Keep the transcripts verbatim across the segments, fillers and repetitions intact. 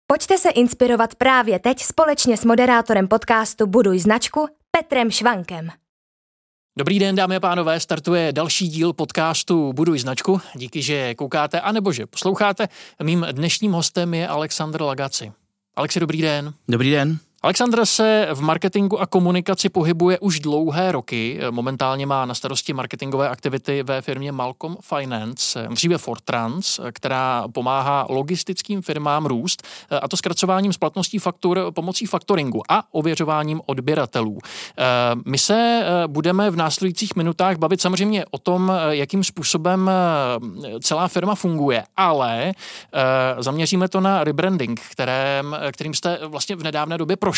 Pojďte se inspirovat právě teď společně s moderátorem podcastu Buduj značku Petrem Švankem. Dobrý den, dámy a pánové, startuje další díl podcastu Buduj značku. Díky, že koukáte, anebo že posloucháte. Mým dnešním hostem je Alexandr Lagaci. Alexi, dobrý den. Dobrý den. Alexandr se v marketingu a komunikaci pohybuje už dlouhé roky. Momentálně má na starosti marketingové aktivity ve firmě Malcolm Finance, dříve Fortrans, která pomáhá logistickým firmám růst, a to zkracováním splatností faktur pomocí faktoringu a ověřováním odběratelů. My se budeme v následujících minutách bavit samozřejmě o tom, jakým způsobem celá firma funguje, ale zaměříme to na rebranding, kterým, kterým jste vlastně v nedávné době prošli.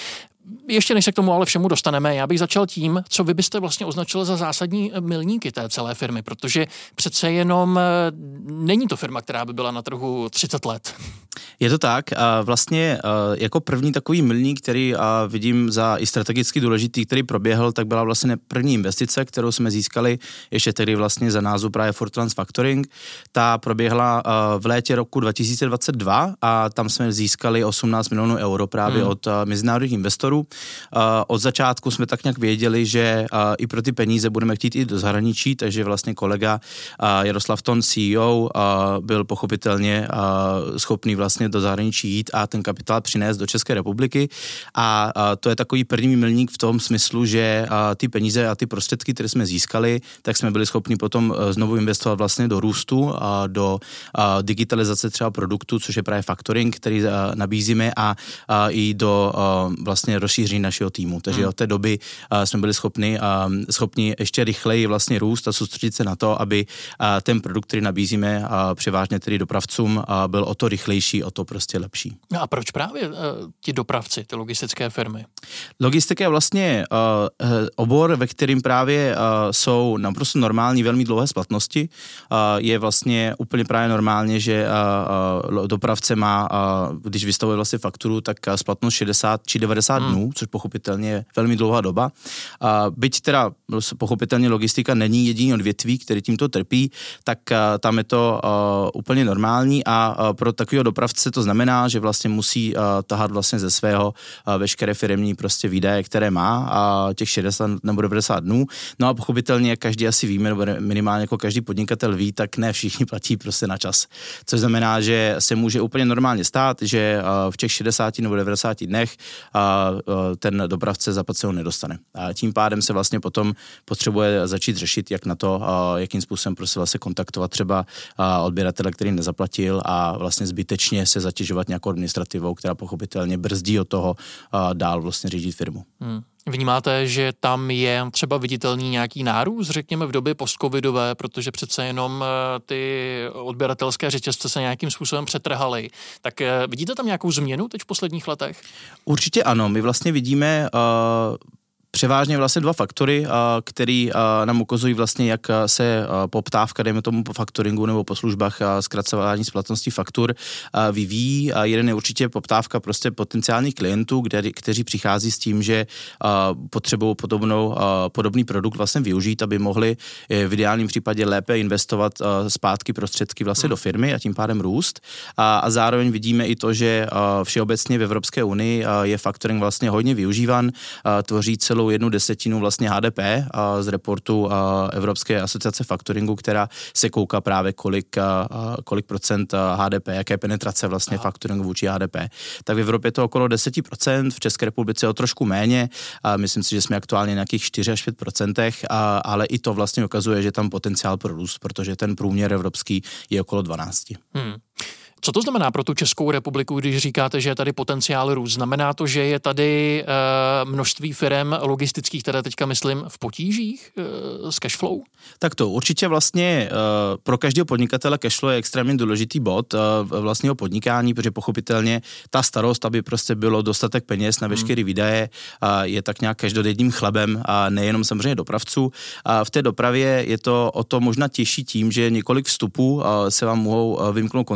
Ještě než se k tomu ale všemu dostaneme, já bych začal tím, co vy byste vlastně označil za zásadní milníky té celé firmy, protože přece jenom není to firma, která by byla na trhu třicet let. Je to tak. Vlastně jako první takový milník, který vidím za i strategicky důležitý, který proběhl, tak byla vlastně první investice, kterou jsme získali ještě tedy vlastně za názvu právě Fortrans Factoring. Ta proběhla v létě roku dva tisíce dvacet dva a tam jsme získali osmnáct milionů euro právě hmm. od mezinárodních investorů. Od začátku jsme tak nějak věděli, že i pro ty peníze budeme chtít i do zahraničí, takže vlastně kolega Jaroslav Ton, C E O, byl pochopitelně schopný vlastně do zahraničí jít a ten kapitál přinést do České republiky. A to je takový první milník v tom smyslu, že ty peníze a ty prostředky, které jsme získali, tak jsme byli schopni potom znovu investovat vlastně do růstu, do digitalizace třeba produktu, což je právě faktoring, který nabízíme, a i do vlastně rozšíření našeho týmu. Takže hmm. od té doby jsme byli schopni, schopni ještě rychleji vlastně růst a soustředit se na to, aby ten produkt, který nabízíme převážně tedy dopravcům, byl o to rychlejší, o to prostě lepší. No a proč právě uh, ti dopravci, ty logistické firmy? Logistika je vlastně uh, obor, ve kterým právě uh, jsou naprosto normální, velmi dlouhé splatnosti. Uh, je vlastně úplně právě normálně, že uh, uh, dopravce má, uh, když vystavuje vlastně fakturu, tak uh, splatnost šedesát či devadesát hmm. dnů, což pochopitelně je velmi dlouhá doba. Uh, byť teda pochopitelně logistika není jediný odvětví, který tímto trpí, tak uh, tam je to uh, úplně normální a uh, pro takového dopravce to znamená, že vlastně musí uh, tahat vlastně ze svého uh, veškeré firemní prostě výdaje, které má, a těch šedesát nebo devadesát dnů. No a pochopitelně, jak každý asi víme, nebo minimálně jako každý podnikatel ví, tak ne všichni platí prostě na čas. Což znamená, že se může úplně normálně stát, že uh, v těch šedesáti nebo devadesáti dnech uh, uh, ten dopravce zaplacenou nedostane. A tím pádem se vlastně potom potřebuje začít řešit, jak na to, uh, jakým způsobem prostě vlastně kontaktovat třeba uh, odběratele, který nezaplatil, a vlastně zbytečně se zatěžovat nějakou administrativou, která pochopitelně brzdí od toho uh, dál vlastně řídit firmu. Hmm. Vnímáte, že tam je třeba viditelný nějaký nárůst, řekněme v době postcovidové, protože přece jenom ty odběratelské řetězce se nějakým způsobem přetrhaly. Tak vidíte tam nějakou změnu teď v posledních letech? Určitě ano. My vlastně vidíme uh, převážně vlastně dva faktory, který nám ukazují vlastně, jak se poptávka, dejme tomu po faktoringu nebo po službách zkracování splatnosti faktur vyvíjí. Jeden je určitě poptávka prostě potenciálních klientů, kde, kteří přichází s tím, že potřebují podobnou, podobný produkt vlastně využít, aby mohli v ideálním případě lépe investovat zpátky prostředky vlastně hmm. do firmy a tím pádem růst. A, a zároveň vidíme i to, že všeobecně v Evropské unii je faktoring vlastně hodně využívan, tvoří celou jednu desetinu vlastně H D P a z reportu a Evropské asociace faktoringu, která se kouká právě kolik, a, kolik procent H D P, jaké penetrace vlastně faktoringu vůči H D P. Tak v Evropě je to okolo deset procent, v České republice o trošku méně, a myslím si, že jsme aktuálně nějakých čtyři až pět procent, a, ale i to vlastně ukazuje, že tam potenciál pro růst, protože ten průměr evropský je okolo dvanáct. Hmm. Co to znamená pro tu Českou republiku, když říkáte, že je tady potenciál růst? Znamená to, že je tady e, množství firem logistických, které teďka myslím v potížích e, s cashflow? Tak to určitě vlastně e, pro každého podnikatele cashflow je extrémně důležitý bod e, vlastního podnikání, protože pochopitelně ta starost, aby prostě bylo dostatek peněz na veškeré hmm. výdaje, e, je tak nějak každodenním chlebem, a nejenom samozřejmě dopravců. A v té dopravě je to o to možná těžší tím, že několik vstupů e, se vám mohou vymknout kontrole, jako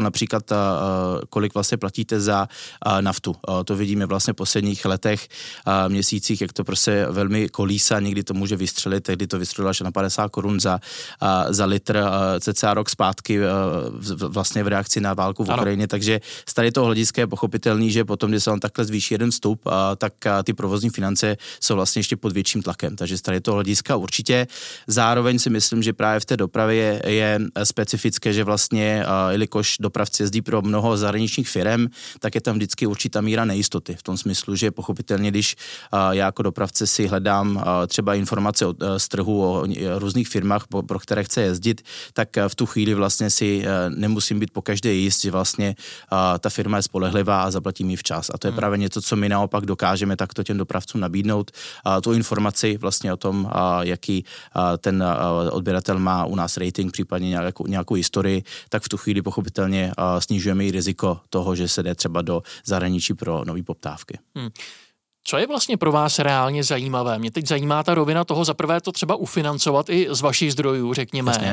například kolik vlastně platíte za naftu. To vidíme vlastně v posledních letech, měsících, jak to prostě velmi kolísá, někdy to může vystřelit, tehdy to vystřelilo až na padesát korun za, za litr, cca rok zpátky vlastně v reakci na válku v Ukrajině, takže z tady toho hlediska je pochopitelný, že potom, když se vám takhle zvýší jeden vstup, tak ty provozní finance jsou vlastně ještě pod větším tlakem, takže z tady toho hlediska určitě. Zároveň si myslím, že právě v té dopravě je, je specifické, že vlastně, jelikož dopravci jezdí pro mnoho zahraničních firem, tak je tam vždycky určitá míra nejistoty. V tom smyslu, že pochopitelně, když já jako dopravce si hledám třeba informace z trhu o různých firmách, pro které chce jezdit, tak v tu chvíli vlastně si nemusím být pokaždé jist, že vlastně ta firma je spolehlivá a zaplatí mi včas. A to je hmm. právě něco, co my naopak dokážeme takto těm dopravcům nabídnout, tu informaci vlastně o tom, jaký ten odběratel má u nás rating, případně nějakou, nějakou historii, tak v tu chvíli pochopitelně snižujeme i riziko toho, že se jde třeba do zahraničí pro nové poptávky. Hmm. Co je vlastně pro vás reálně zajímavé? Mě teď zajímá ta rovina toho zaprvé to třeba ufinancovat i z vašich zdrojů, řekněme, Jasně.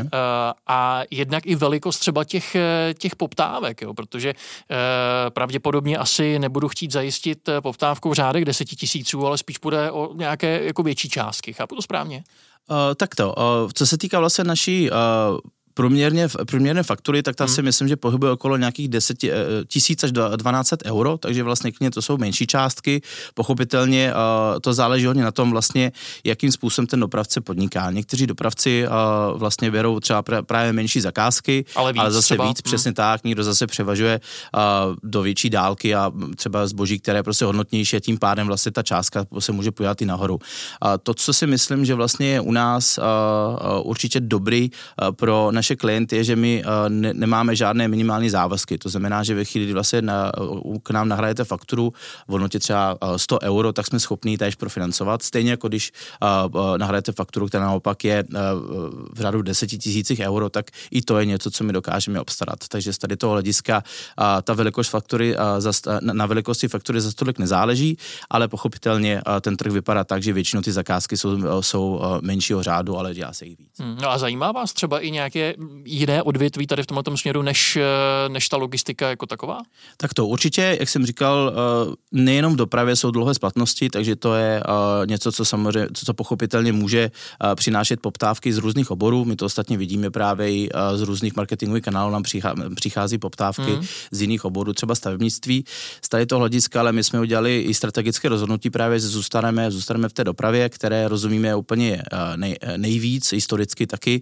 a jednak i velikost třeba těch, těch poptávek, jo? Protože pravděpodobně asi nebudu chtít zajistit poptávku v řádech deseti tisíců, ale spíš půjde o nějaké jako větší částky. Chápu to správně? Uh, takto, uh, co se týká vlastně naší uh, Průměrně, průměrné faktury, tak ta hmm. si myslím, že pohybuje okolo nějakých deset tisíc až dvanáct set euro, takže vlastně k ně to jsou menší částky. Pochopitelně uh, to záleží hodně na tom vlastně, jakým způsobem ten dopravce podniká. Někteří dopravci uh, vlastně berou třeba pr- právě menší zakázky, ale, víc, ale zase třeba. víc, hmm. přesně tak, někdo zase převažuje uh, do větší dálky a třeba zboží, které je prostě hodnotnější a tím pádem vlastně ta částka se může pojat i nahoru. Uh, to, co si myslím, že vlastně je u nás uh, uh, určitě dobrý uh, pro naše klient je, že my uh, ne, nemáme žádné minimální závazky. To znamená, že ve chvíli, kdy vlastně na, k nám nahrajete fakturu v hodnotě třeba uh, sto euro, tak jsme schopni též profinancovat. Stejně jako když uh, uh, nahrajete fakturu, která naopak je uh, v řádu deseti tisících euro, tak i to je něco, co my dokážeme obstarat. Takže z tady toho hlediska uh, ta velikost faktury, uh, zas, uh, na velikosti faktury za tolik nezáleží, ale pochopitelně uh, ten trh vypadá tak, že většinou ty zakázky jsou, uh, jsou uh, menšího řádu, ale dělá se jich víc. Hmm, no a zajímá vás třeba i nějaké jiné odvětví tady v tomto směru, než, než ta logistika jako taková? Tak to určitě, jak jsem říkal, nejenom v dopravě jsou dlouhé splatnosti, takže to je něco, co samozřejmě, co pochopitelně může přinášet poptávky z různých oborů. My to ostatně vidíme právě i z různých marketingových kanálů, nám přichází poptávky hmm. z jiných oborů, třeba stavebnictví. Z tady toho hlediska, ale my jsme udělali i strategické rozhodnutí právě, že zůstaneme, zůstaneme v té dopravě, které rozumíme úplně nej, nejvíc, historicky taky.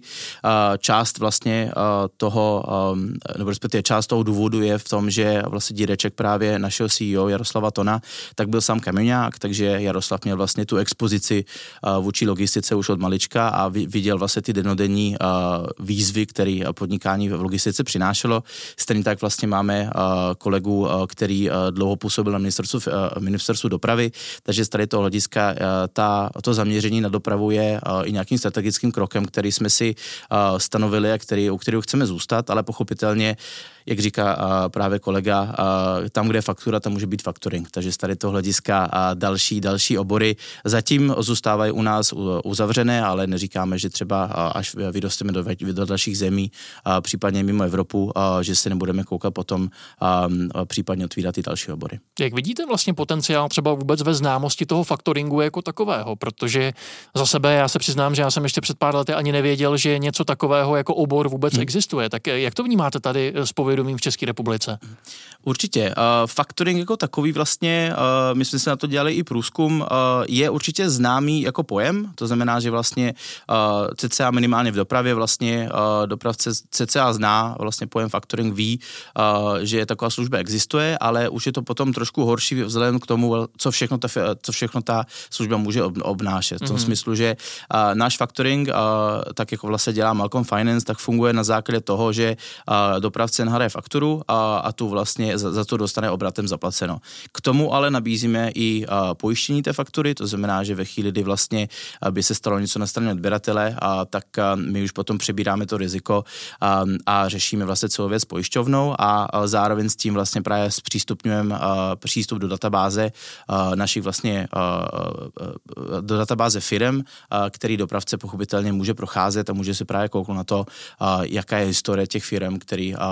Část vlastně Vlastně toho, nebo respektive část toho důvodu je v tom, že vlastně dědeček právě našeho C E O Jaroslava Tona, tak byl sám kamioňák, takže Jaroslav měl vlastně tu expozici vůči logistice už od malička a viděl vlastně ty denodenní výzvy, které podnikání v logistice přinášelo. Stejně tak vlastně máme kolegu, který dlouho působil na ministerstvu, ministerstvu dopravy, takže z tady toho hlediska ta, to zaměření na dopravu je i nějakým strategickým krokem, který jsme si stanovili a který, u kterého chceme zůstat, ale pochopitelně, jak říká a, právě kolega, a, tam, kde je faktura, tam může být factoring. Takže z tady toho hlediska a další, další obory zatím zůstávají u nás uzavřené, ale neříkáme, že třeba až vyrosteme do, do dalších zemí, a případně mimo Evropu, a, že se nebudeme koukat potom a, a případně otvírat i další obory. Jak vidíte vlastně potenciál třeba vůbec ve známosti toho factoringu jako takového? Protože za sebe já se přiznám, že já jsem ještě před pár lety ani nevěděl, že něco takového jako obor vůbec hmm. existuje. Tak jak to vnímáte tady z povědomím v České republice? Určitě. Uh, factoring jako takový vlastně, uh, my jsme se na to dělali i průzkum, uh, je určitě známý jako pojem, to znamená, že vlastně uh, cca minimálně v dopravě vlastně uh, dopravce cca zná vlastně pojem factoring, ví, uh, že taková služba existuje, ale už je to potom trošku horší vzhledem k tomu, co všechno ta, co všechno ta služba může obnášet. V tom mm-hmm. smyslu, že uh, náš factoring, uh, tak jako vlastně dělá Malcolm Finance, tak funguje na základě toho, že uh, dopravce nahraje fakturu a, a tu vlastně za, za to dostane obratem zaplaceno. K tomu ale nabízíme i uh, pojištění té faktury, to znamená, že ve chvíli, kdy vlastně uh, by se stalo něco na straně odběratele, uh, tak uh, my už potom přebíráme to riziko uh, a řešíme vlastně celou věc s pojišťovnou a uh, zároveň s tím vlastně právě zpřístupňujeme uh, přístup do databáze uh, našich vlastně uh, uh, do databáze firem, uh, který dopravce pochopitelně může procházet a může se právě kouknout na to, uh, jaká je historie těch firm, který, uh, který,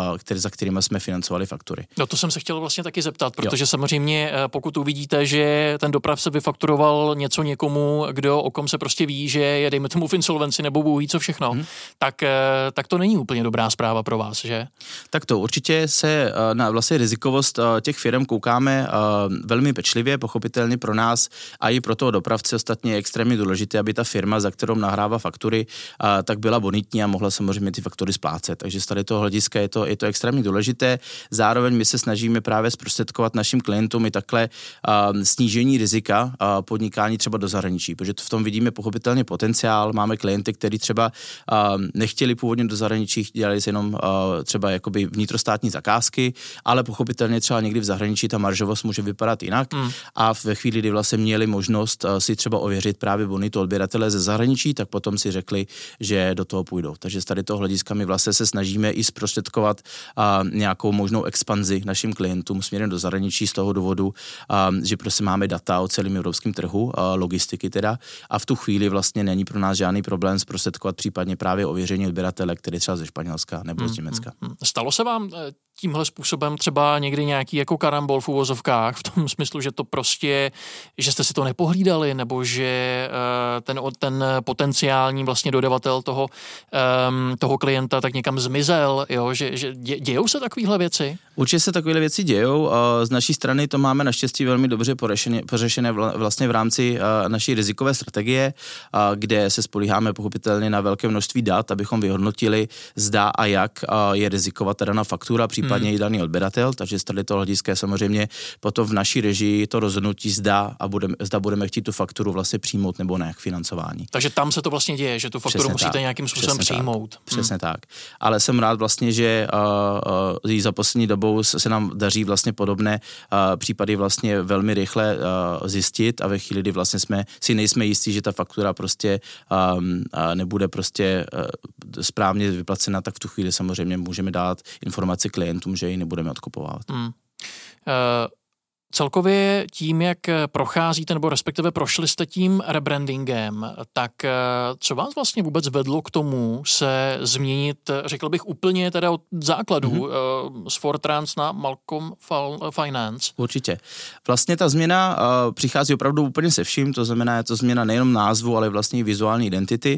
za kterými jsme financovali faktury. No to jsem se chtěl vlastně taky zeptat, protože jo. samozřejmě pokud uvidíte, že ten dopravce vyfakturoval něco někomu, kdo o kom se prostě ví, že je dejme tomu v insolvenci nebo Bůh ví co všechno, hmm. tak, tak to není úplně dobrá zpráva pro vás, že? Tak to určitě se na vlastně rizikovost těch firm koukáme velmi pečlivě, pochopitelně pro nás a i pro toho dopravce ostatně je extrémně důležité, aby ta firma, za kterou nahrává faktury, tak byla bonitní a mohla samozřejmě ty faktury splácet. Takže z tady toho hlediska je to, je to extrémně důležité. Zároveň my se snažíme právě zprostředkovat našim klientům i takhle snížení rizika podnikání třeba do zahraničí, protože v tom vidíme pochopitelně potenciál. Máme klienty, kteří třeba nechtěli původně do zahraničí, dělali se jenom třeba jakoby vnitrostátní zakázky, ale pochopitelně třeba někdy v zahraničí ta maržovost může vypadat jinak mm. a ve chvíli, kdy vlastně měli možnost si třeba ověřit právě bonitu odběratele ze zahraničí, tak potom si řekli, že do toho půjdou. Takže z tady toho hlediska my vlastně se snažíme i zprostředkovat nějakou možnou expanzi našim klientům směrem do zahraničí z toho důvodu, že prostě máme data o celém evropském trhu, logistiky teda, a v tu chvíli vlastně není pro nás žádný problém zprostředkovat případně právě ověření odběratele, který třeba ze Španělska nebo hmm, z Německa. Hmm. Stalo se vám tímhle způsobem třeba někdy nějaký jako karambol v uvozovkách, v tom smyslu, že to prostě, že jste si to nepohlídali, nebo že ten, ten potenciální vlastně dodavatel toho, toho klienta tak někam zmizel, jo? Že, že dějou se takovéhle věci? Určitě se takovéhle věci dějou. Z naší strany to máme naštěstí velmi dobře pořešené, pořešené vlastně v rámci naší rizikové strategie, kde se spolíháme pochopitelně na velké množství dat, abychom vyhodnotili, zda a jak je rizikovat teda na faktura, případně hmm. i daný odběratel, takže z tady toho hlediska je samozřejmě potom v naší režii to rozhodnutí, zda a budeme, zda budeme chtít tu fakturu vlastně přijmout nebo ne k financování. Takže tam se to vlastně děje, že tu fakturu Přesně musíte tak. nějakým způsobem Přesně přijmout. Tak. Přesně hmm. tak. Ale jsem rád vlastně, že uh, uh, za poslední dobou se nám daří vlastně podobné uh, případy vlastně velmi rychle uh, zjistit a ve chvíli, kdy vlastně jsme si nejsme jistí, že ta faktura prostě um, uh, nebude prostě uh, správně vyplacena, tak v tu chvíli samozřejmě můžeme dát informaci klientům, že ji nebudeme odkupovávat. Hmm. Uh... Celkově tím, jak procházíte, nebo respektive prošli jste tím rebrandingem, tak co vás vlastně vůbec vedlo k tomu se změnit, řekl bych úplně teda od základů mm-hmm. z Fortrans na Malcolm Finance? Určitě. Vlastně ta změna uh, přichází opravdu úplně se vším, to znamená, je to změna nejenom názvu, ale vlastně i vizuální identity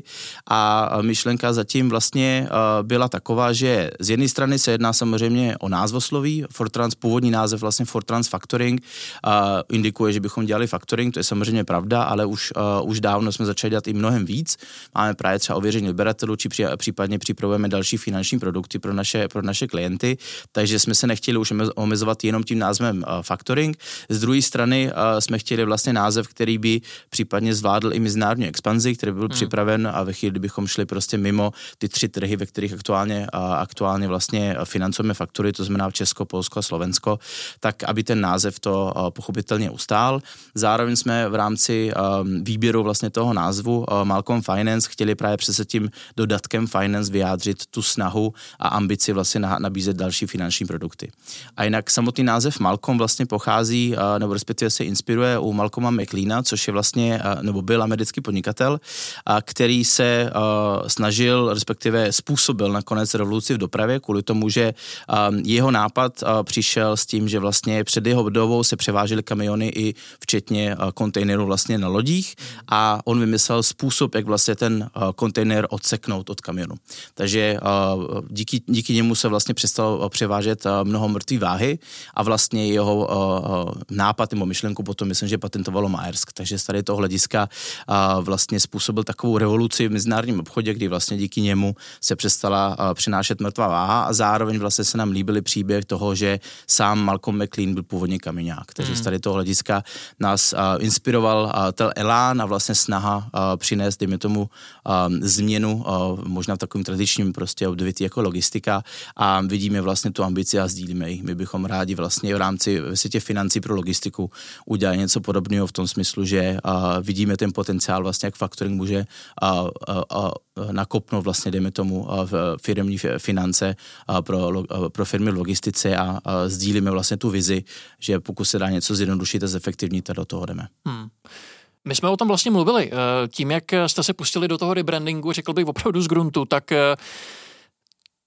a myšlenka zatím vlastně uh, byla taková, že z jedné strany se jedná samozřejmě o názvosloví, Fortrans, původní název vlastně Fortrans Factoring, Uh, indikuje, že bychom dělali factoring, to je samozřejmě pravda, ale už, uh, už dávno jsme začali dělat i mnohem víc. Máme právě třeba ověření odběratelů, či při, případně připravujeme další finanční produkty pro naše, pro naše klienty, takže jsme se nechtěli už omezovat jenom tím názvem uh, factoring. Z druhé strany uh, jsme chtěli vlastně název, který by případně zvládl i mezinárodní expanzi, který by byl hmm. připraven a ve chvíli, kdybychom šli prostě mimo ty tři trhy, ve kterých aktuálně, uh, aktuálně vlastně financujeme faktury, to znamená Česko, Polsko a Slovensko, tak aby ten název to pochopitelně ustál. Zároveň jsme v rámci um, výběru vlastně toho názvu uh, Malcolm Finance chtěli právě přes tím dodatkem Finance vyjádřit tu snahu a ambici vlastně na, nabízet další finanční produkty. A jinak samotný název Malcolm vlastně pochází, uh, nebo respektive se inspiruje u Malcolma McLeana, což je vlastně, uh, nebo byl americký podnikatel, uh, který se uh, snažil, respektive způsobil nakonec revoluci v dopravě kvůli tomu, že um, jeho nápad uh, přišel s tím, že vlastně před jeho dobou se převážely kamiony i včetně uh, kontejnerů vlastně na lodích a on vymyslel způsob, jak vlastně ten uh, kontejner odseknout od kamionu. Takže uh, díky, díky němu se vlastně přestalo uh, převážet uh, mnoho mrtvý váhy a vlastně jeho uh, nápad nebo myšlenku potom myslím, že patentovalo Maersk. Takže z tady toho hlediska uh, vlastně způsobil takovou revoluci v mezinárodním obchodě, kdy vlastně díky němu se přestala uh, přinášet mrtvá váha a zároveň vlastně se nám líbily příběh toho, že sám Malcolm McLean byl původně kamiňák. Takže mm. z tady toho hlediska nás uh, inspiroval uh, ten elán a vlastně snaha uh, přinést, dejme tomu, uh, změnu uh, možná v takovém tradičním prostě odvětví jako logistika a vidíme vlastně tu ambici a sdílíme ji. My bychom rádi vlastně v rámci v světě financí pro logistiku udělali něco podobného v tom smyslu, že uh, vidíme ten potenciál vlastně, jak factoring může uh, uh, uh, nakopnout vlastně, dejme tomu, uh, firemní finance uh, pro, uh, pro firmy v logistice a uh, sdílíme vlastně tu vizi, že pokud se dá něco zjednodušit a zefektivnit, tak do toho jdeme. Hmm. My jsme o tom vlastně mluvili. Tím, jak jste se pustili do toho rebrandingu, řekl bych opravdu z gruntu, tak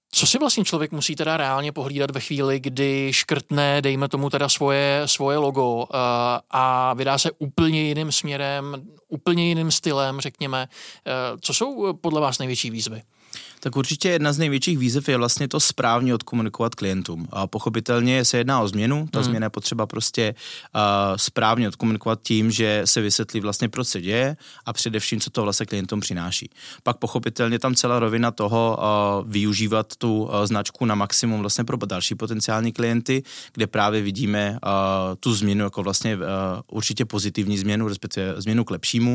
Co si vlastně člověk musí teda reálně pohlídat ve chvíli, kdy škrtne, dejme tomu teda svoje, svoje logo uh, a vydá se úplně jiným směrem, úplně jiným stylem, řekněme. Uh, co jsou podle vás největší výzvy? Tak určitě jedna z největších výzev je vlastně to správně odkomunikovat klientům. A pochopitelně se jedná o změnu, ta hmm. změna je potřeba prostě uh, správně odkomunikovat tím, že se vysvětlí vlastně, proč se děje a především, co to vlastně klientům přináší. Pak pochopitelně tam celá rovina toho uh, využívat tu uh, značku na maximum vlastně pro další potenciální klienty, kde právě vidíme uh, tu změnu jako vlastně uh, určitě pozitivní změnu, respektive změnu k lepšímu. Uh,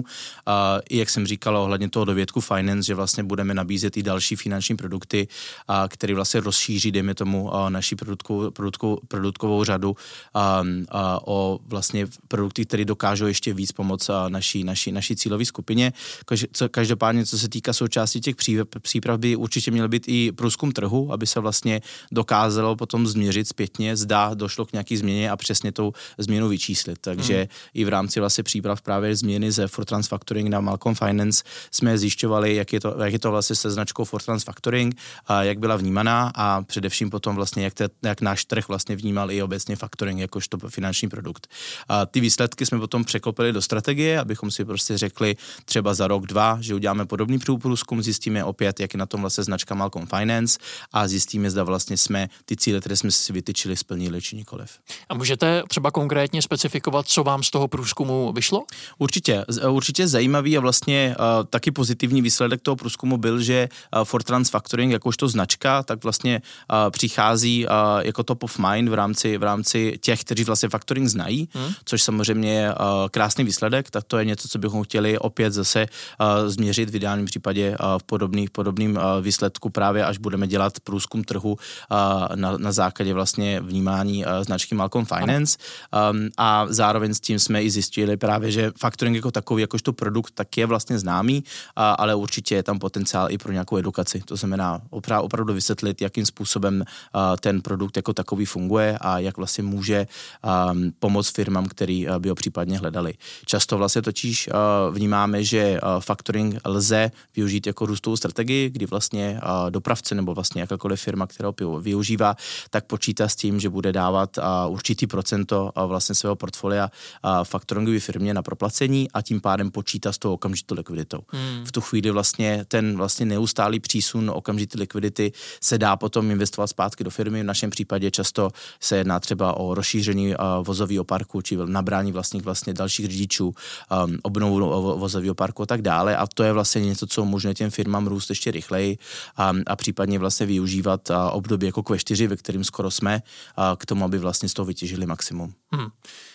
I jak jsem říkal ohledně toho dovědku Finance, že vlastně budeme nabízet i další finanční produkty, a, který vlastně rozšíří, dejme tomu, a, naší produktkovou, produktkovou, produktkovou řadu a, a, o vlastně produkty, které dokážou ještě víc pomoct a, naší, naší, naší cílové skupině. Každopádně, co se týká součástí těch příprav, by určitě měl být i průzkum trhu, aby se vlastně dokázalo potom změřit zpětně, zda došlo k nějaký změně a přesně tou změnu vyčíslit. Takže hmm. i v rámci vlastně příprav právě změny ze Fortrans Factoring na Malcolm Finance jsme zjišťovali, jak je to, jak je to vlastně se značkou Fortrans Factoring, a jak byla vnímaná a především potom vlastně, jak, te, jak náš trh vlastně vnímal i obecně factoring jakožto finanční produkt. A ty výsledky jsme potom překlopili do strategie, abychom si prostě řekli třeba za rok, dva, že uděláme podobný průzkum, zjistíme opět, jak je na tom vlastně značka Malcolm Finance a zjistíme, zda vlastně jsme ty cíle, které jsme si vytyčili, splnili či nikoliv. A můžete třeba konkrétně specifikovat, co vám z toho průzkumu vyšlo? Určitě, určitě zajímavý a vlastně uh, taky pozitivní výsledek toho průzkumu byl, že uh, Fortrans Factoring, jakožto značka, tak vlastně uh, přichází uh, jako top of mind v rámci, v rámci těch, kteří vlastně factoring znají, hmm. což samozřejmě je uh, krásný výsledek, tak to je něco, co bychom chtěli opět zase uh, změřit v ideálním případě uh, v podobný, podobným uh, výsledku právě, až budeme dělat průzkum trhu uh, na, na základě vlastně vnímání uh, značky Malcolm Finance um, a zároveň s tím jsme i zjistili právě, že factoring jako takový, jakožto produkt, tak je vlastně známý, uh, ale určitě je tam potenciál i pro nějakou edukaci. To znamená opravdu vysvětlit, jakým způsobem uh, ten produkt jako takový funguje a jak vlastně může um, pomoct firmám, který uh, by ho případně hledali. Často vlastně totiž uh, vnímáme, že uh, factoring lze využít jako růstovou strategii, kdy vlastně uh, dopravce nebo vlastně jakákoliv firma, která ho využívá, tak počítá s tím, že bude dávat uh, určitý procento uh, vlastně svého portfolia uh, factoringové firmě na proplacení a tím pádem počítá s tou okamžitou likviditou. Hmm. V tu chvíli vlastně ten vlastně neustálý přísun okamžité likvidity se dá potom investovat zpátky do firmy. V našem případě často se jedná třeba o rozšíření uh, vozového parku či nabrání vlastních vlastně dalších řidičů, um, obnovu vozového parku a tak dále. A to je vlastně něco, co umožňuje těm firmám růst ještě rychleji um, a případně vlastně využívat uh, období jako Q čtyři, ve kterým skoro jsme, uh, k tomu, aby vlastně z toho vytěžili maximum. Hmm.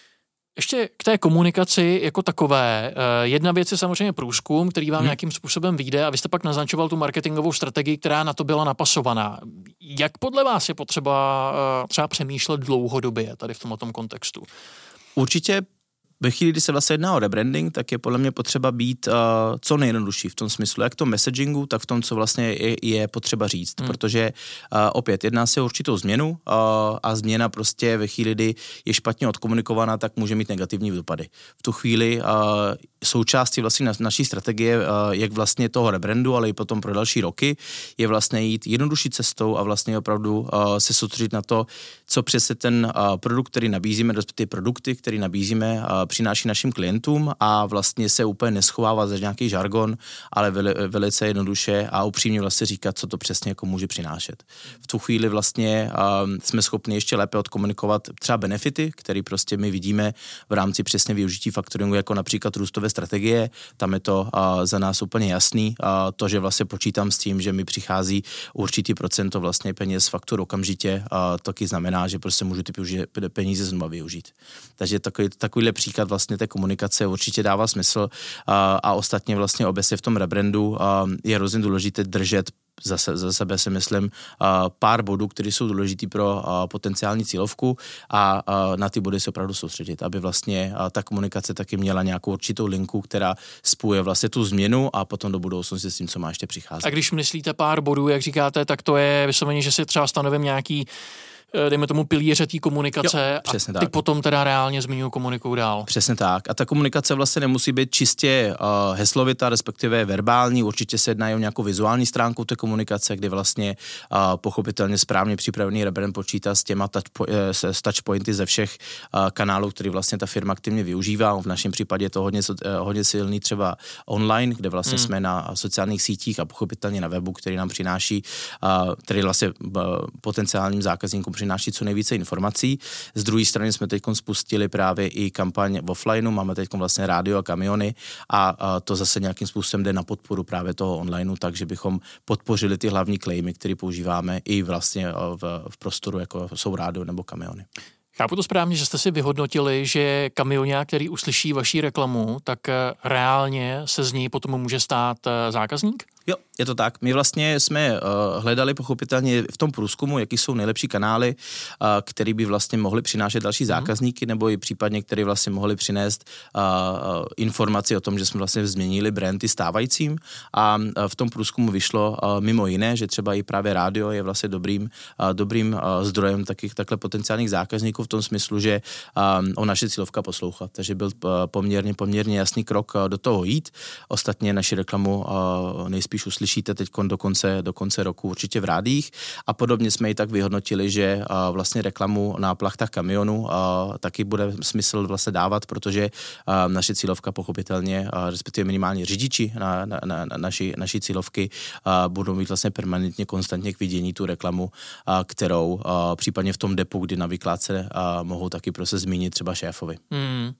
Ještě k té komunikaci jako takové. Jedna věc je samozřejmě průzkum, který vám hmm. nějakým způsobem vyjde a vy jste pak naznačoval tu marketingovou strategii, která na to byla napasovaná. Jak podle vás je potřeba třeba přemýšlet dlouhodobě tady v tomto kontextu? Určitě ve chvíli, kdy se vlastně jedná o rebranding, tak je podle mě potřeba být uh, co nejjednodušší v tom smyslu, jak v tom messagingu, tak v tom, co vlastně je, je potřeba říct, hmm. protože uh, opět jedná se o určitou změnu uh, a změna prostě ve chvíli, kdy je špatně odkomunikovaná, tak může mít negativní dopady. V tu chvíli uh, součástí vlastně na, naší strategie, uh, jak vlastně toho rebrandu, ale i potom pro další roky, je vlastně jít jednodušší cestou a vlastně opravdu uh, se soustředit na to, co přesně ten uh, produkt, který nabízíme, respektive produkty, který nabízíme, uh, přináší našim klientům a vlastně se úplně neschovává za nějaký žargon, ale veli, velice jednoduše a upřímně vlastně říkat, co to přesně jako může přinášet. V tu chvíli vlastně uh, jsme schopni ještě lépe odkomunikovat třeba benefity, které prostě my vidíme v rámci přesně využití faktoringu, jako například růstové strategie. Tam je to uh, za nás úplně jasný. Uh, to, že vlastně počítám s tím, že mi přichází určitý procento vlastně peněz z faktur okamžitě, uh, taky znamená, že prostě můžu ty peníze znovu využít. Takže takový, takovýhle příklad vlastně té komunikace určitě dává smysl a, a ostatně vlastně obecně v tom rebrandu a, je hrozně důležité držet za, se, za sebe si myslím a, pár bodů, které jsou důležitý pro a, potenciální cílovku a, a na ty body se opravdu soustředit, aby vlastně a, ta komunikace taky měla nějakou určitou linku, která spojuje vlastně tu změnu a potom do budoucnosti s tím, co má ještě přicházet. A když myslíte pár bodů, jak říkáte, tak to je vysloveně, že si třeba stanovím nějaký dejme tomu pilíře té komunikace jo, a ty tak. Potom teda reálně zmiňují komunikují dál. Přesně tak. A ta komunikace vlastně nemusí být čistě uh, heslovitá, respektive verbální, určitě se jedná o nějakou vizuální stránku té komunikace, kdy vlastně uh, pochopitelně správně připravený rebrand počítá s těma touch, po, s touchpointy ze všech uh, kanálů, který vlastně ta firma aktivně využívá. V našem případě je to hodně, uh, hodně silný třeba online, kde vlastně hmm. jsme na sociálních sítích a pochopitelně na webu, který nám přináší, uh, který vlastně uh, potenciálním zákazníkům přináší co nejvíce informací. Z druhé strany jsme teď spustili právě i kampaň v offlineu, máme teď vlastně rádio a kamiony a, a to zase nějakým způsobem jde na podporu právě toho onlineu, takže bychom podpořili ty hlavní claimy, které používáme i vlastně v, v prostoru, jako jsou rádio nebo kamiony. Chápu to správně, že jste si vyhodnotili, že kamionák, který uslyší vaši reklamu, tak reálně se z něj potom může stát zákazník? Jo, je to tak. My vlastně jsme uh, hledali pochopitelně v tom průzkumu, jaký jsou nejlepší kanály, uh, který by vlastně mohli přinášet další zákazníky, nebo i případně, který vlastně mohli přinést uh, uh, informaci o tom, že jsme vlastně změnili brandy stávajícím. A uh, v tom průzkumu vyšlo uh, mimo jiné, že třeba i právě rádio je vlastně dobrým, uh, dobrým uh, zdrojem takých takhle potenciálních zákazníků v tom smyslu, že um, o naše cílovka poslouchá. Takže byl uh, poměrně, poměrně jasný krok uh, do toho jít. Ostatně naši reklamu uh, nejspíš uslyšíte teď do konce, do konce roku určitě v rádích a podobně jsme i tak vyhodnotili, že uh, vlastně reklamu na plachtách kamionů uh, taky bude smysl vlastně dávat, protože uh, naše cílovka pochopitelně, uh, respektive minimálně řidiči na, na, na, na naši, naši cílovky uh, budou mít vlastně permanentně, konstantně k vidění tu reklamu, uh, kterou uh, případně v tom depu, kdy na vykládce uh, mohou taky prostě zmínit třeba šéfovi. Hmm.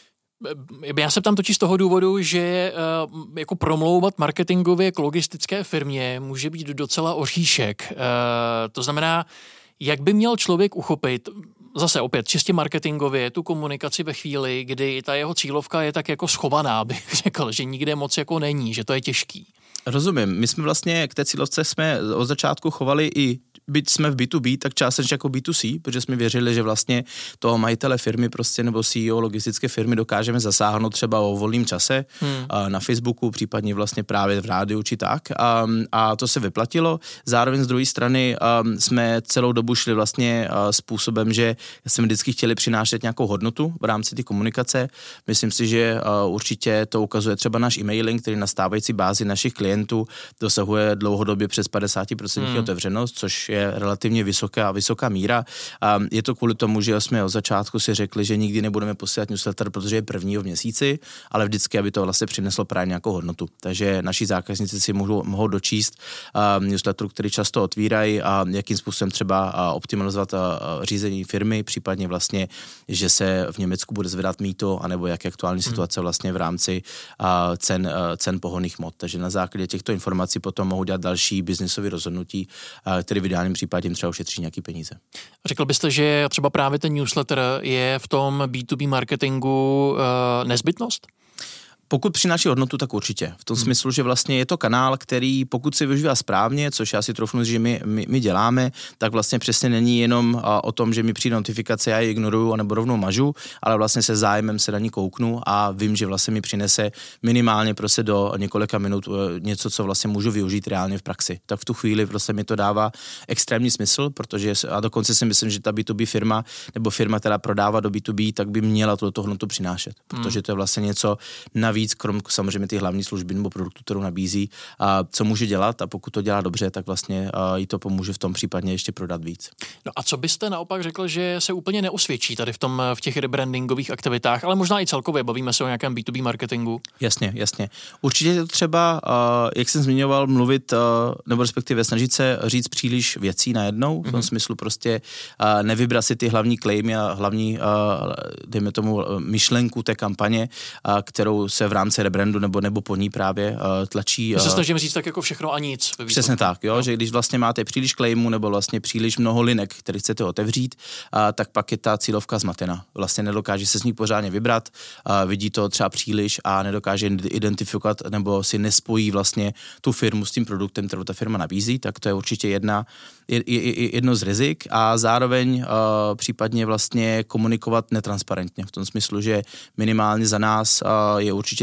Já se ptám totiž z toho důvodu, že uh, jako promlouvat marketingově k logistické firmě může být docela oříšek. Uh, to znamená, jak by měl člověk uchopit, zase opět čistě marketingově, tu komunikaci ve chvíli, kdy ta jeho cílovka je tak jako schovaná, bych řekl, že nikde moc jako není, že to je těžký. Rozumím. My jsme vlastně k té cílovce jsme od začátku chovali i, byť jsme v bé dvě bé, tak částečně jako bé dvě cé, protože jsme věřili, že vlastně toho majitele firmy prostě nebo C E O logistické firmy dokážeme zasáhnout třeba o volném čase hmm. na Facebooku, případně vlastně právě v rádiu či tak. A, a to se vyplatilo. Zároveň z druhé strany um, jsme celou dobu šli vlastně uh, způsobem, že jsme vždycky chtěli přinášet nějakou hodnotu v rámci té komunikace. Myslím si, že uh, určitě to ukazuje třeba náš e-mailing, který na stávající bázi našich klientů dosahuje dlouhodobě přes padesát procent hmm. otevřenost, což je relativně vysoká, vysoká míra. A je to kvůli tomu, že jsme od začátku si řekli, že nikdy nebudeme posílat newsletter, protože je prvního v měsíci, ale vždycky, aby to vlastně přineslo právě nějakou hodnotu. Takže naši zákazníci si mohou, mohou dočíst uh, newsletteru, který často otvírají a jakým způsobem třeba uh, optimalizovat uh, řízení firmy, případně vlastně, že se v Německu bude zvedat mýto, anebo jak je aktuální hmm. situace vlastně v rámci uh, cen, uh, cen pohonných hmot. Takže na základě těchto informací potom mohou dělat další biznisové rozhodnutí, které v ideálním případě jim třeba ušetří nějaký peníze. Řekl byste, že třeba právě ten newsletter je v tom bé dvě bé marketingu uh, nezbytnost? Pokud přináší hodnotu, tak určitě. V tom hmm. smyslu, že vlastně je to kanál, který pokud se využívá správně, což já si troufnu, že my, my, my děláme, tak vlastně přesně není jenom a, o tom, že mi přijde notifikace, já ji ignoruju anebo rovnou mažu, ale vlastně se zájmem se na ní kouknu a vím, že vlastně mi přinese minimálně prostě do několika minut něco, co vlastně můžu využít reálně v praxi. Tak v tu chvíli prostě mi to dává extrémní smysl, protože a dokonce si myslím, že ta bé dvě bé firma nebo firma, která prodává do bé dvě bé, tak by měla tuto hodnotu přinášet, protože to je vlastně něco navíc, krom samozřejmě ty hlavní služby nebo produktu, kterou nabízí, a co může dělat a pokud to dělá dobře, tak vlastně jí to pomůže v tom případně ještě prodat víc. No a co byste naopak řekl, že se úplně neosvědčí tady v tom v těch rebrandingových aktivitách, ale možná i celkově bavíme se o nějakém bé dvě bé marketingu? Jasně, jasně. Určitě je to třeba, jak jsem zmiňoval, mluvit nebo respektive snažit se říct příliš věcí najednou, v tom mm-hmm. smyslu prostě nevybrat si ty hlavní claimy a hlavní, dejme tomu, myšlenku té kampaně, kterou se v rámci rebrandu nebo, nebo po ní právě uh, tlačí. My se snažíme říct tak jako všechno a nic. Přesně tak, jo, no. Že když vlastně máte příliš claimů nebo vlastně příliš mnoho linek, který chcete otevřít, uh, tak pak je ta cílovka zmatena. Vlastně nedokáže se z ní pořádně vybrat, uh, vidí to třeba příliš a nedokáže identifikovat nebo si nespojí vlastně tu firmu s tím produktem, kterou ta firma nabízí, tak to je určitě jedna, je, je, jedno z rizik a zároveň uh, případně vlastně komunikovat netransparentně v tom smyslu, že minimálně za nás uh, je určitě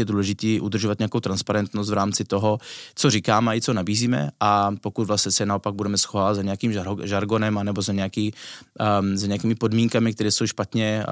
určitě důležitý udržovat nějakou transparentnost v rámci toho, co říkáme a i co nabízíme, a pokud vlastně se naopak budeme schovávat za nějakým žargonem anebo za, nějaký, um, za nějakými podmínkami, které jsou špatně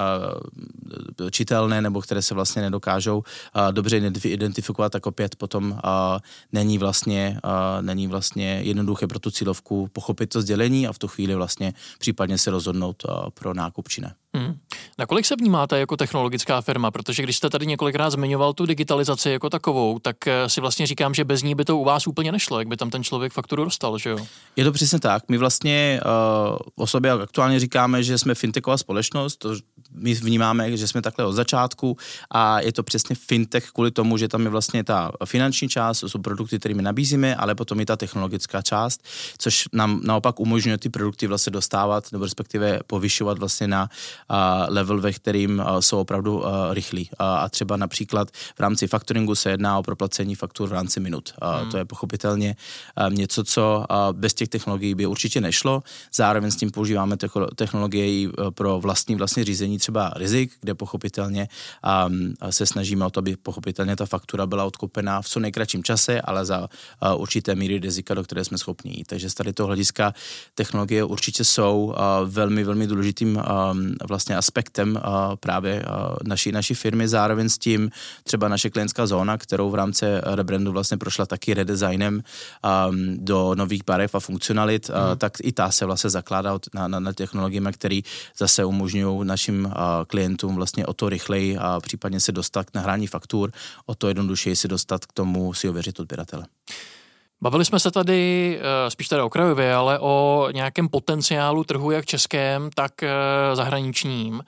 uh, čitelné nebo které se vlastně nedokážou uh, dobře identifikovat, tak opět potom uh, není vlastně, uh, není vlastně jednoduché pro tu cílovku pochopit to sdělení a v tu chvíli vlastně případně se rozhodnout uh, pro nákup či ne. Hmm. Nakolik se vnímáte jako technologická firma? Protože když jste tady několikrát zmiňoval tu digitalizaci jako takovou, tak si vlastně říkám, že bez ní by to u vás úplně nešlo, jak by tam ten člověk fakturu dostal, že jo? Je to přesně tak. My vlastně uh, o sobě aktuálně říkáme, že jsme fintechová společnost, to my vnímáme, že jsme takhle od začátku a je to přesně fintech kvůli tomu, že tam je vlastně ta finanční část, to jsou produkty, které my nabízíme, ale potom i ta technologická část, což nám naopak umožňuje ty produkty vlastně dostávat nebo respektive povyšovat vlastně na uh, level, ve kterým uh, jsou opravdu uh, rychlí. Uh, a třeba například v rámci faktoringu se jedná o proplacení faktur v rámci minut. Uh, hmm. To je pochopitelně uh, něco, co uh, bez těch technologií by určitě nešlo. Zároveň s tím používáme technologie uh, pro vlastní vlastně řízení třeba rizik, kde pochopitelně um, se snažíme o to, aby pochopitelně ta faktura byla odkoupená v co nejkratším čase, ale za uh, určité míry rizika, do které jsme schopni jít. Takže z tady toho hlediska technologie určitě jsou uh, velmi, velmi důležitým um, vlastně aspektem uh, právě uh, naší, naší firmy. Zároveň s tím třeba naše klientská zóna, kterou v rámci rebrandu vlastně prošla taky redesignem um, do nových barev a funkcionalit, mm. uh, tak i ta se vlastně zakládá na, na, na technologiemi, které zase umožňují našim uh, klientům vlastně o to rychleji a případně se dostat k nahrání faktur, o to jednodušeji se dostat k tomu si ověřit odběratele. Bavili jsme se tady spíš teda okrajově, ale o nějakém potenciálu trhu jak českém, tak zahraničním.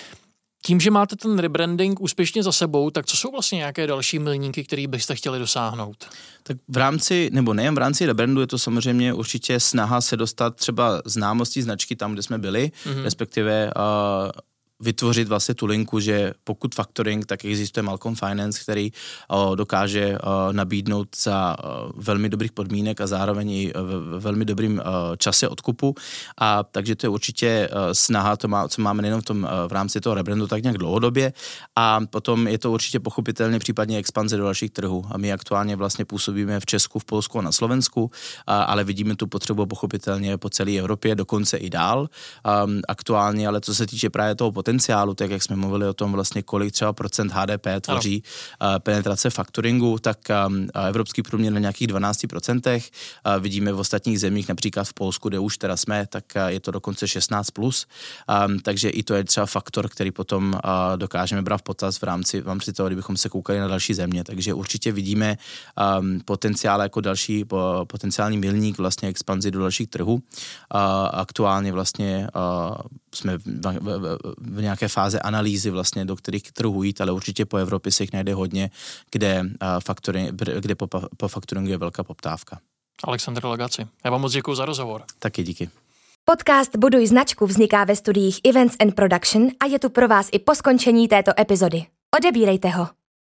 Tím, že máte ten rebranding úspěšně za sebou, tak co jsou vlastně nějaké další milníky, které byste chtěli dosáhnout? Tak v rámci, nebo nejen v rámci rebrandu, je to samozřejmě určitě snaha se dostat třeba známostí značky tam, kde jsme byli, mm-hmm. respektive uh, vytvořit vlastně tu linku, že pokud factoring, tak existuje Malcolm Finance, který o, dokáže o, nabídnout za o, velmi dobrých podmínek a zároveň i v velmi dobrým o, čase odkupu. A takže to je určitě o, snaha, to má, co máme nejen v tom o, v rámci toho rebrandu tak nějak dlouhodobě. A potom je to určitě pochopitelně případně expanze do dalších trhů. A my aktuálně vlastně působíme v Česku, v Polsku a na Slovensku, a, ale vidíme tu potřebu pochopitelně po celé Evropě, dokonce i dál. A, aktuálně, ale co se týče právě toho potenciálu, tak jak jsme mluvili o tom vlastně, kolik třeba procent H D P tvoří uh, penetrace faktoringu, tak um, evropský průměr na nějakých dvanáct procent. Uh, vidíme v ostatních zemích, například v Polsku, kde už teda jsme, tak uh, je to dokonce šestnáct plus. Um, takže i to je třeba faktor, který potom uh, dokážeme brát v potaz v rámci, v rámci toho, kdybychom se koukali na další země. Takže určitě vidíme um, potenciál jako další po, potenciální milník vlastně expanzi do dalších trhů. Uh, aktuálně vlastně uh, jsme v, v, v, v nějaké fáze analýzy vlastně, do kterých trhů jít, ale určitě po Evropě se jich najde hodně, kde, uh, faktory, kde po, po faktoringu je velká poptávka. Alexandr Lagaci, já vám moc děkuji za rozhovor. Taky díky. Podcast Buduj značku vzniká ve studiích Events and Production a je tu pro vás i po skončení této epizody. Odebírejte ho.